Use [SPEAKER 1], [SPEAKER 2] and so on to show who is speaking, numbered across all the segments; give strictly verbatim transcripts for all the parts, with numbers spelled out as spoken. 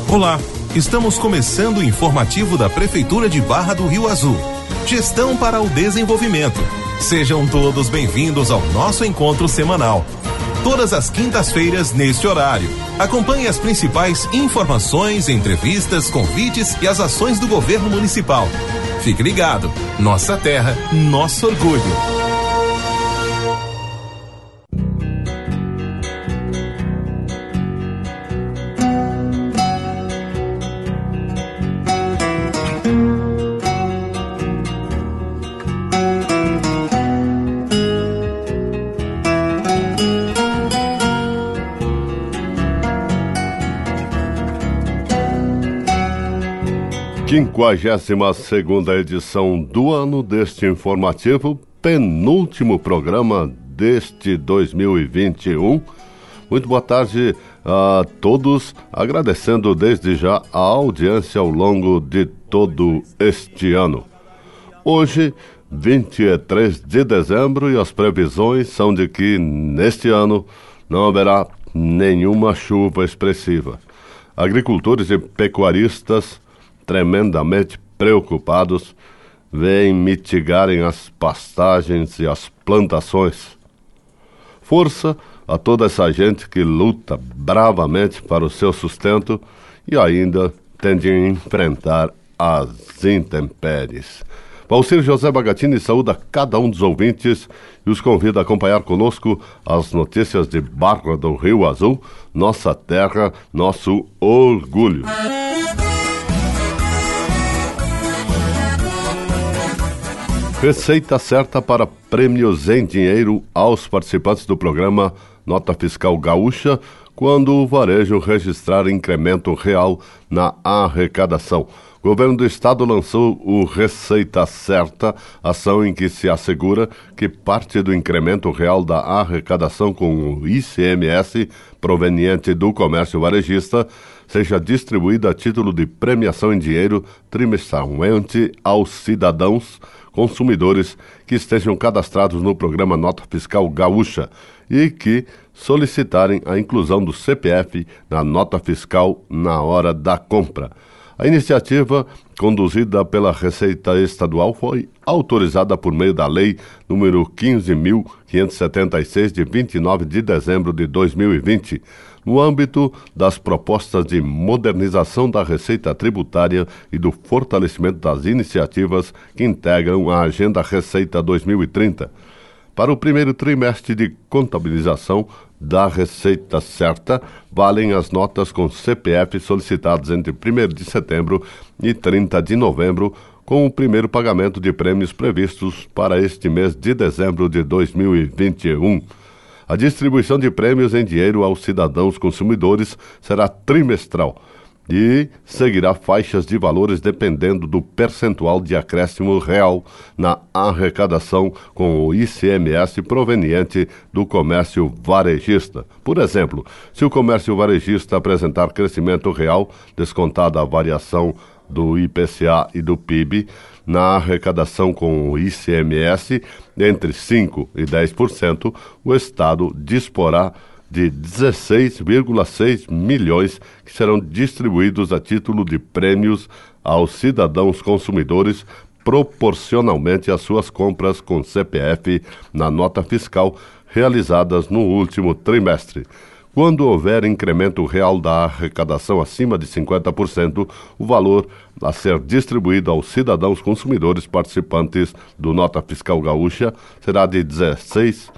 [SPEAKER 1] Olá, estamos começando o informativo da Prefeitura de Barra do Rio Azul. Gestão para o Desenvolvimento. Sejam todos bem-vindos ao nosso encontro semanal. Todas as quintas-feiras neste horário. Acompanhe as principais informações, entrevistas, convites e as ações do governo municipal. Fique ligado. Nossa terra, nosso orgulho.
[SPEAKER 2] quinquagésima segunda edição do ano deste informativo, penúltimo programa deste dois mil e vinte e um. Muito boa tarde a todos, agradecendo desde já a audiência ao longo de todo este ano. Hoje, vinte e três de dezembro, e as previsões são de que neste ano não haverá nenhuma chuva expressiva. Agricultores e pecuaristas tremendamente preocupados, vêm mitigarem as pastagens e as plantações. Força a toda essa gente que luta bravamente para o seu sustento e ainda tem de enfrentar as intempéries. Valcir José Bagatini saúda cada um dos ouvintes e os convida a acompanhar conosco as notícias de Barra do Rio Azul, nossa terra, nosso orgulho. Receita certa para prêmios em dinheiro aos participantes do programa Nota Fiscal Gaúcha quando o varejo registrar incremento real na arrecadação. O governo do estado lançou o Receita Certa, ação em que se assegura que parte do incremento real da arrecadação com o I C M S proveniente do comércio varejista seja distribuída a título de premiação em dinheiro trimestralmente aos cidadãos consumidores que estejam cadastrados no programa Nota Fiscal Gaúcha e que solicitarem a inclusão do C P F na nota fiscal na hora da compra. A iniciativa, conduzida pela Receita Estadual, foi autorizada por meio da Lei número quinze mil quinhentos e setenta e seis, de vinte e nove de dezembro de dois mil e vinte, no âmbito das propostas de modernização da receita tributária e do fortalecimento das iniciativas que integram a Agenda Receita dois mil e trinta. Para o primeiro trimestre de contabilização da Receita Certa, valem as notas com C P F solicitadas entre primeiro de setembro e trinta de novembro, com o primeiro pagamento de prêmios previstos para este mês de dezembro de dois mil e vinte e um. A distribuição de prêmios em dinheiro aos cidadãos consumidores será trimestral e seguirá faixas de valores dependendo do percentual de acréscimo real na arrecadação com o I C M S proveniente do comércio varejista. Por exemplo, se o comércio varejista apresentar crescimento real, descontada a variação do I P C A e do P I B, na arrecadação com o I C M S entre cinco por cento e dez por cento, o Estado disporá de dezesseis vírgula seis milhões que serão distribuídos a título de prêmios aos cidadãos consumidores proporcionalmente às suas compras com C P F na nota fiscal realizadas no último trimestre. Quando houver incremento real da arrecadação acima de cinquenta por cento, o valor a ser distribuído aos cidadãos consumidores participantes do Nota Fiscal Gaúcha será de dezesseis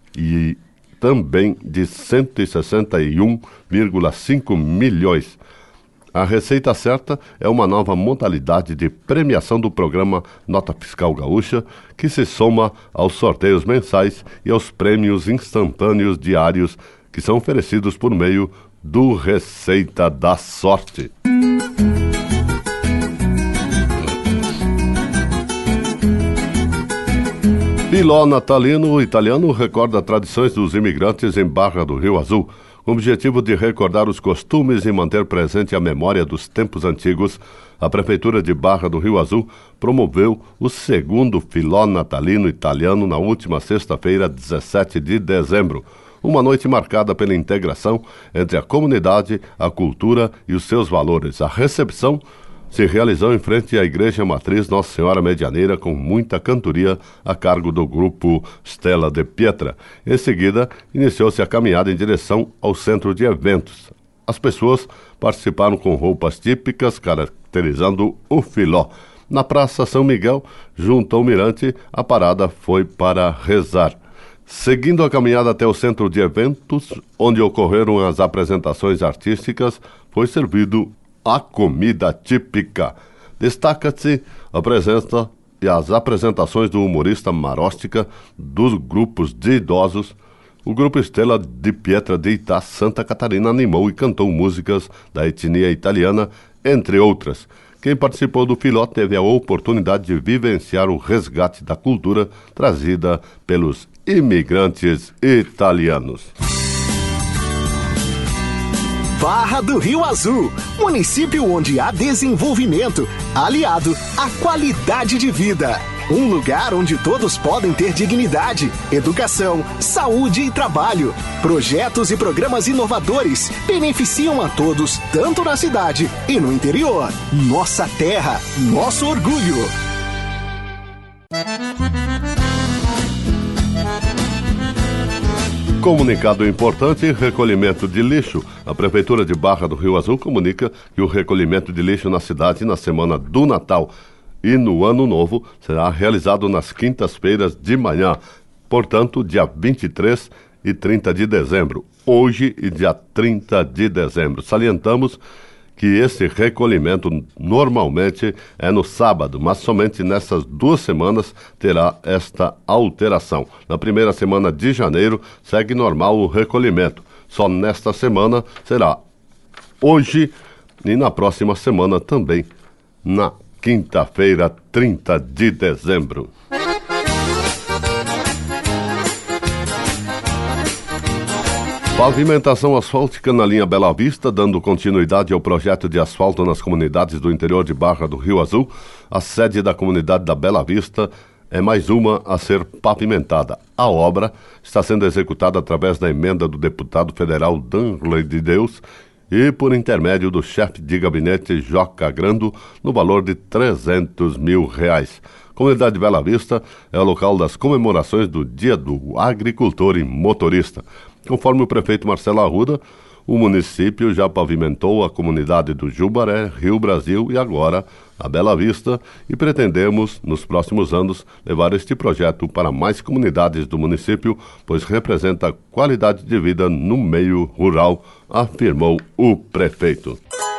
[SPEAKER 2] e também de cento e sessenta e um vírgula cinco milhões. A Receita Certa é uma nova modalidade de premiação do programa Nota Fiscal Gaúcha, que se soma aos sorteios mensais e aos prêmios instantâneos diários que são oferecidos por meio do Receita da Sorte. Filó natalino italiano recorda tradições dos imigrantes em Barra do Rio Azul. Com o objetivo de recordar os costumes e manter presente a memória dos tempos antigos, a Prefeitura de Barra do Rio Azul promoveu o segundo Filó natalino italiano na última sexta-feira, dezessete de dezembro. Uma noite marcada pela integração entre a comunidade, a cultura e os seus valores. A recepção se realizou em frente à Igreja Matriz Nossa Senhora Medianeira com muita cantoria a cargo do grupo Stella de Pietra. Em seguida, iniciou-se a caminhada em direção ao centro de eventos. As pessoas participaram com roupas típicas, caracterizando o filó. Na Praça São Miguel, junto ao Mirante, a parada foi para rezar. Seguindo a caminhada até o centro de eventos, onde ocorreram as apresentações artísticas, foi servido a comida típica. Destaca-se a presença e as apresentações do humorista Maróstica, dos grupos de idosos. O grupo Stella de Pietra de Itá, Santa Catarina, animou e cantou músicas da etnia italiana, entre outras. Quem participou do filó teve a oportunidade de vivenciar o resgate da cultura trazida pelos imigrantes italianos.
[SPEAKER 3] Barra do Rio Azul, município onde há desenvolvimento, aliado à qualidade de vida. Um lugar onde todos podem ter dignidade, educação, saúde e trabalho. Projetos e programas inovadores beneficiam a todos, tanto na cidade e no interior. Nossa terra, nosso orgulho.
[SPEAKER 2] Comunicado importante: recolhimento de lixo. A Prefeitura de Barra do Rio Azul comunica que o recolhimento de lixo na cidade na semana do Natal e no Ano Novo será realizado nas quintas-feiras de manhã, portanto, dia vinte e três e trinta de dezembro, hoje e dia trinta de dezembro. Salientamos que esse recolhimento normalmente é no sábado, mas somente nessas duas semanas terá esta alteração. Na primeira semana de janeiro segue normal o recolhimento. Só nesta semana será hoje e na próxima semana também, na quinta-feira, trinta de dezembro. Pavimentação asfáltica na linha Bela Vista, dando continuidade ao projeto de asfalto nas comunidades do interior de Barra do Rio Azul. A sede da comunidade da Bela Vista é mais uma a ser pavimentada. A obra está sendo executada através da emenda do deputado federal Danley de Deus e por intermédio do chefe de gabinete Joca Grando, no valor de trezentos mil reais. A comunidade de Bela Vista é o local das comemorações do Dia do Agricultor e Motorista. Conforme o prefeito Marcelo Arruda, o município já pavimentou a comunidade do Jubaré, Rio Brasil e agora a Bela Vista, e pretendemos, nos próximos anos, levar este projeto para mais comunidades do município, pois representa qualidade de vida no meio rural, afirmou o prefeito.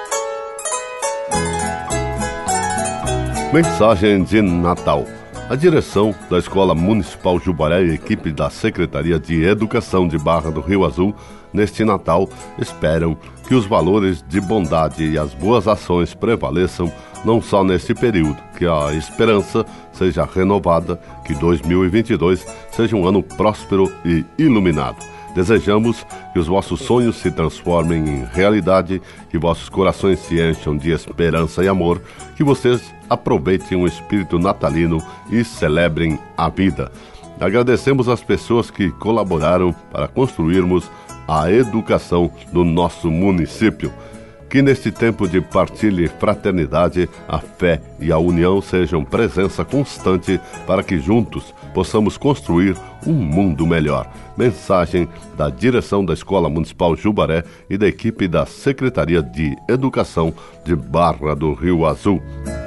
[SPEAKER 2] Mensagem de Natal. A direção da Escola Municipal Jubaré e a equipe da Secretaria de Educação de Barra do Rio Azul, neste Natal, esperam que os valores de bondade e as boas ações prevaleçam não só neste período, que a esperança seja renovada, que dois mil e vinte e dois seja um ano próspero e iluminado. Desejamos que os vossos sonhos se transformem em realidade, que vossos corações se encham de esperança e amor, que vocês aproveitem o espírito natalino e celebrem a vida. Agradecemos às pessoas que colaboraram para construirmos a educação do nosso município. Que neste tempo de partilha e fraternidade, a fé e a união sejam presença constante para que juntos possamos construir um mundo melhor. Mensagem da direção da Escola Municipal Jubaré e da equipe da Secretaria de Educação de Barra do Rio Azul.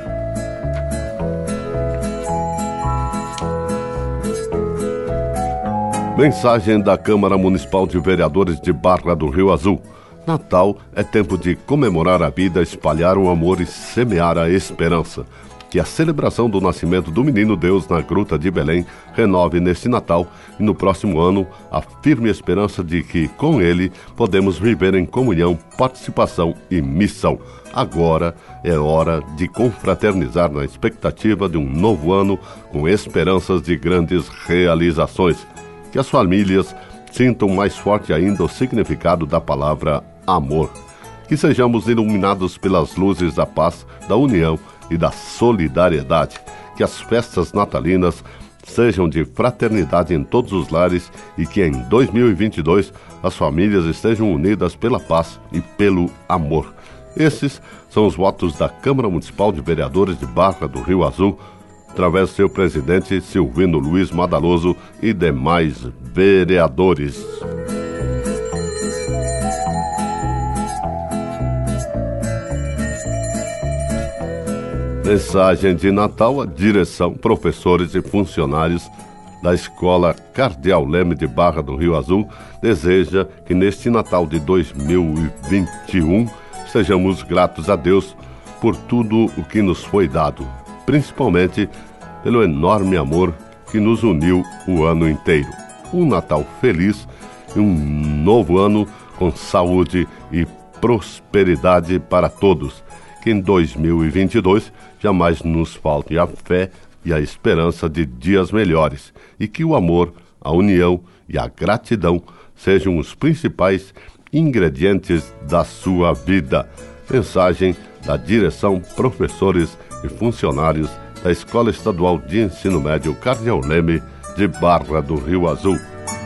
[SPEAKER 2] Mensagem da Câmara Municipal de Vereadores de Barra do Rio Azul. Natal é tempo de comemorar a vida, espalhar o amor e semear a esperança. Que a celebração do nascimento do menino Deus na Gruta de Belém renove neste Natal e no próximo ano a firme esperança de que, com ele, podemos viver em comunhão, participação e missão. Agora é hora de confraternizar na expectativa de um novo ano com esperanças de grandes realizações. Que as famílias sintam mais forte ainda o significado da palavra amor. Que sejamos iluminados pelas luzes da paz, da união e da solidariedade. Que as festas natalinas sejam de fraternidade em todos os lares e que em dois mil e vinte e dois as famílias estejam unidas pela paz e pelo amor. Esses são os votos da Câmara Municipal de Vereadores de Barra do Rio Azul, através do seu presidente Silvino Luiz Madaloso e demais vereadores. Mensagem de Natal à direção, professores e funcionários da Escola Cardeal Leme de Barra do Rio Azul deseja que neste Natal de dois mil e vinte e um sejamos gratos a Deus por tudo o que nos foi dado, principalmente pelo enorme amor que nos uniu o ano inteiro. Um Natal feliz e um novo ano com saúde e prosperidade para todos. Que em dois mil e vinte e dois jamais nos falte a fé e a esperança de dias melhores e que o amor, a união e a gratidão sejam os principais ingredientes da sua vida. Mensagem da direção, professores e funcionários da Escola Estadual de Ensino Médio Cardeal Leme de Barra do Rio Azul.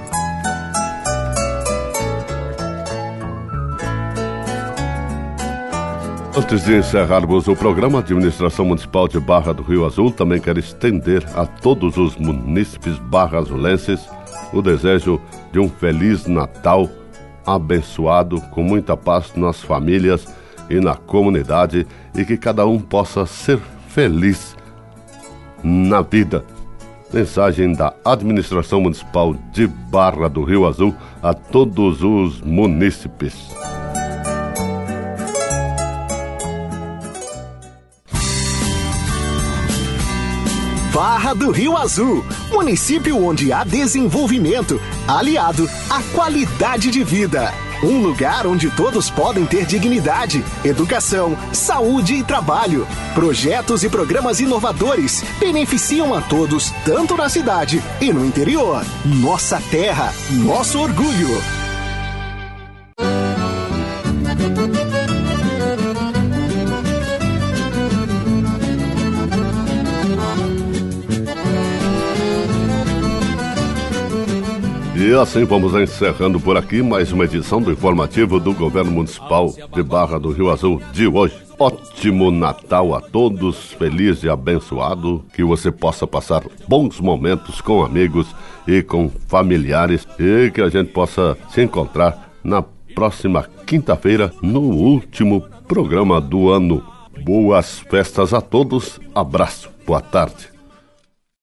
[SPEAKER 2] Antes de encerrarmos o programa, a Administração Municipal de Barra do Rio Azul também quer estender a todos os munícipes barra-azulenses o desejo de um Feliz Natal abençoado, com muita paz nas famílias e na comunidade e que cada um possa ser feliz na vida. Mensagem da Administração Municipal de Barra do Rio Azul a todos os munícipes.
[SPEAKER 3] Barra do Rio Azul, município onde há desenvolvimento, aliado à qualidade de vida. Um lugar onde todos podem ter dignidade, educação, saúde e trabalho. Projetos e programas inovadores beneficiam a todos, tanto na cidade e no interior. Nossa terra, nosso orgulho.
[SPEAKER 2] E assim vamos encerrando por aqui mais uma edição do informativo do Governo Municipal de Barra do Rio Azul de hoje. Ótimo Natal a todos, feliz e abençoado, que você possa passar bons momentos com amigos e com familiares e que a gente possa se encontrar na próxima quinta-feira no último programa do ano. Boas festas a todos, abraço, boa tarde.